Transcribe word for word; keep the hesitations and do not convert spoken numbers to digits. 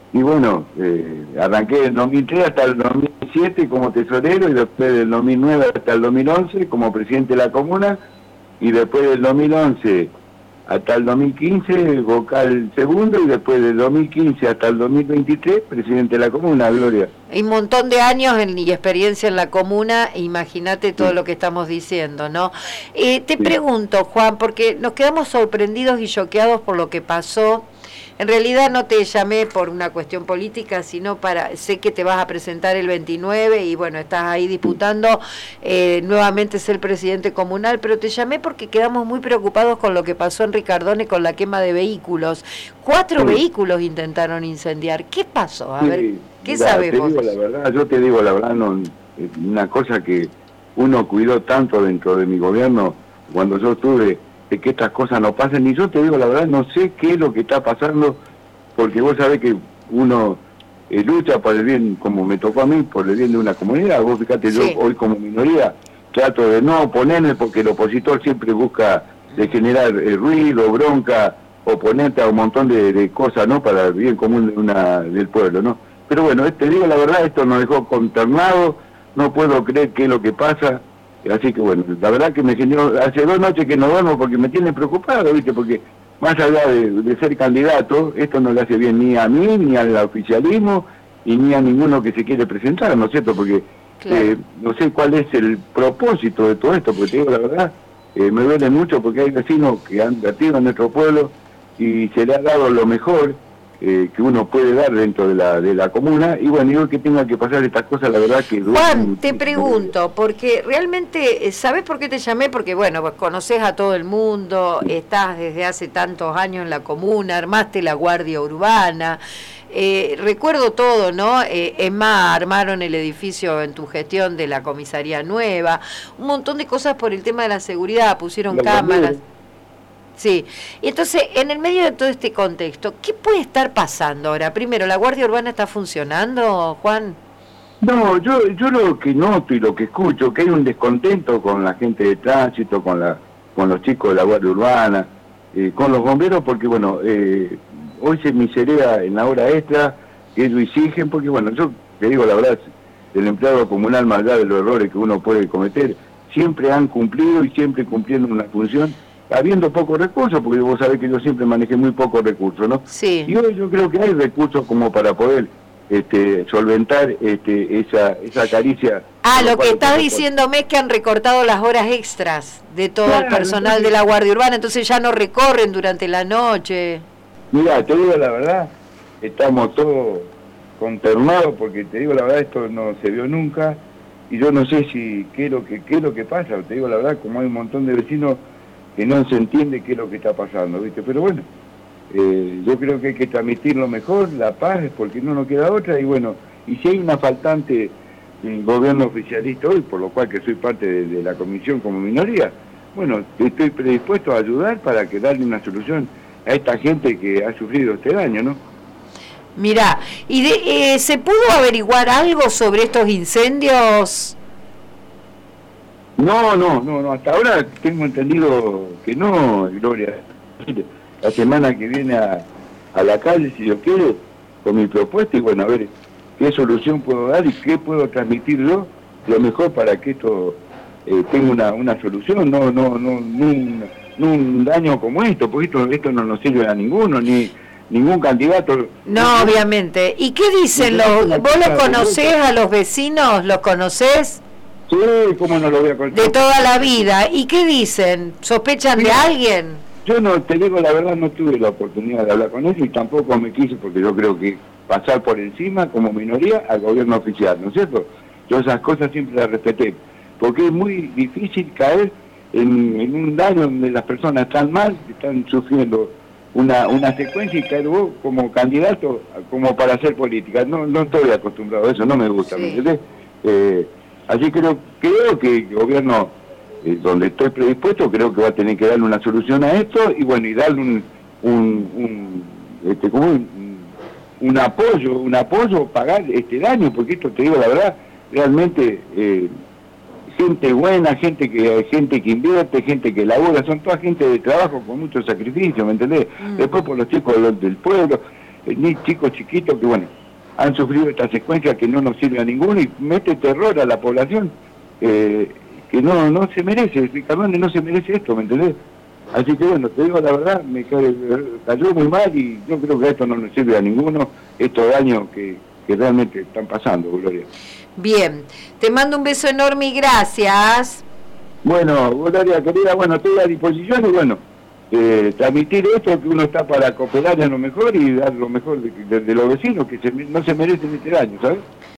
Y bueno, eh, arranqué del dos mil tres hasta el dos mil siete como tesorero, y después del dos mil nueve hasta el dos mil once como presidente de la comuna, y después del dos mil once hasta el dos mil quince vocal segundo, y después del dos mil quince hasta el dos mil veintitrés presidente de la comuna, Gloria. Hay un montón de años en, y experiencia en la comuna, imagínate todo sí. lo que estamos diciendo, ¿no? Eh, te sí. pregunto, Juan, porque nos quedamos sorprendidos y choqueados por lo que pasó. En realidad no te llamé por una cuestión política, sino para, sé que te vas a presentar el veintinueve y bueno, estás ahí disputando eh, nuevamente ser presidente comunal, pero te llamé porque quedamos muy preocupados con lo que pasó en Ricardone con la quema de vehículos. Cuatro sí. vehículos intentaron incendiar. ¿Qué pasó? A sí. ver, ¿qué Mira, sabemos? Te digo la verdad, yo te digo la verdad, no, una cosa que uno cuidó tanto dentro de mi gobierno cuando yo estuve, de que estas cosas no pasen, y yo te digo la verdad, no sé qué es lo que está pasando, porque vos sabés que uno eh, lucha por el bien, como me tocó a mí, por el bien de una comunidad. Vos fíjate, sí. yo hoy como minoría trato de no oponerme, porque el opositor siempre busca de generar eh, ruido, bronca, oponente a un montón de, de cosas, ¿no?, para el bien común de una, del pueblo, ¿no? Pero bueno, te digo la verdad, esto nos dejó consternados, no puedo creer qué es lo que pasa. Así que bueno, la verdad que me generó, hace dos noches que no duermo porque me tiene preocupado, ¿viste? Porque más allá de, de ser candidato, esto no le hace bien ni a mí, ni al oficialismo, y ni a ninguno que se quiere presentar, ¿no es cierto? Porque claro. eh, no sé cuál es el propósito de todo esto, porque te digo la verdad, eh, me duele mucho porque hay vecinos que han vertido en nuestro pueblo y se le ha dado lo mejor Eh, que uno puede dar dentro de la de la comuna, y bueno, yo que tenga que pasar estas cosas, la verdad que... Juan, te pregunto, porque realmente, ¿sabes por qué te llamé? Porque bueno, pues conoces a todo el mundo, sí. estás desde hace tantos años en la comuna, armaste la Guardia Urbana, eh, recuerdo todo, ¿no? Eh, es más, armaron el edificio en tu gestión de la comisaría nueva, un montón de cosas por el tema de la seguridad, pusieron Lo cámaras... Cambié. Sí, y entonces, en el medio de todo este contexto, ¿qué puede estar pasando ahora? Primero, ¿la Guardia Urbana está funcionando, Juan? No, yo yo lo que noto y lo que escucho, que hay un descontento con la gente de tránsito, con la con los chicos de la Guardia Urbana, eh, con los bomberos, porque bueno, eh, hoy se miserea en la hora extra, que ellos exigen, porque bueno, yo te digo la verdad, el empleado comunal, más allá de los errores que uno puede cometer, siempre han cumplido y siempre cumpliendo una función, habiendo pocos recursos, porque vos sabés que yo siempre manejé muy pocos recursos, ¿no? Sí. Y hoy yo creo que hay recursos como para poder este, solventar este, esa esa caricia. Ah, lo que estás diciéndome es que han recortado las horas extras de todo claro, el personal no, de la Guardia Urbana, entonces ya no recorren durante la noche. Mira, te digo la verdad, estamos todos consternados, porque te digo la verdad, esto no se vio nunca, y yo no sé si qué es lo que, qué es lo que pasa, te digo la verdad, como hay un montón de vecinos que no se entiende qué es lo que está pasando, ¿viste? Pero bueno, eh, yo creo que hay que transmitirlo mejor, la paz, porque no nos queda otra, y bueno, y si hay una faltante en gobierno oficialista hoy, por lo cual que soy parte de, de la comisión como minoría, bueno, estoy predispuesto a ayudar para que darle una solución a esta gente que ha sufrido este daño, ¿no? Mirá, ¿y de, eh, se pudo averiguar algo sobre estos incendios? No, no, no, no, hasta ahora tengo entendido que no, Gloria. La semana que viene a, a la calle, si Dios quiere, con mi propuesta, y bueno, a ver qué solución puedo dar y qué puedo transmitir yo, lo mejor para que esto eh, tenga una, una solución, no, no, no, no un, no un daño como esto, porque esto, esto no nos sirve a ninguno, ni ningún candidato. No, obviamente. ¿Y qué dicen los, vos los conocés a los vecinos, los conocés? Sí, ¿cómo no lo voy a contar? De toda la vida. ¿Y qué dicen? ¿Sospechan Mira, de alguien? Yo no, te digo la verdad, no tuve la oportunidad de hablar con ellos y tampoco me quise, porque yo creo que pasar por encima como minoría al gobierno oficial, ¿no es cierto? Yo esas cosas siempre las respeté, porque es muy difícil caer en, en un daño donde las personas están mal, están sufriendo una una secuencia, y caer vos como candidato como para hacer política. No no estoy acostumbrado a eso, no me gusta, sí. ¿Me entiendes? Eh, Así creo, creo que el gobierno, eh, donde estoy predispuesto, creo que va a tener que darle una solución a esto, y bueno, y darle un, un, un este, como un, un apoyo, un apoyo, pagar este daño, porque esto, te digo la verdad, realmente eh, gente buena, gente que gente que invierte, gente que labora, son toda gente de trabajo con mucho sacrificio, ¿me entendés? Mm. Después por los chicos del pueblo, ni chicos chiquitos que, bueno, han sufrido esta secuencia que no nos sirve a ninguno y mete terror a la población eh, que no no se merece, Ricardo no se merece esto, ¿me entendés? Así que bueno, te digo la verdad, me cae, cayó muy mal y yo creo que esto no nos sirve a ninguno, estos daños que, que realmente están pasando, Gloria. Bien, te mando un beso enorme y gracias. Bueno, Gloria querida, bueno, estoy a disposición y bueno, eh, transmitir esto, que uno está para cooperar a lo mejor y dar lo mejor de, de, de los vecinos que se, no se merecen este daño, ¿sabes?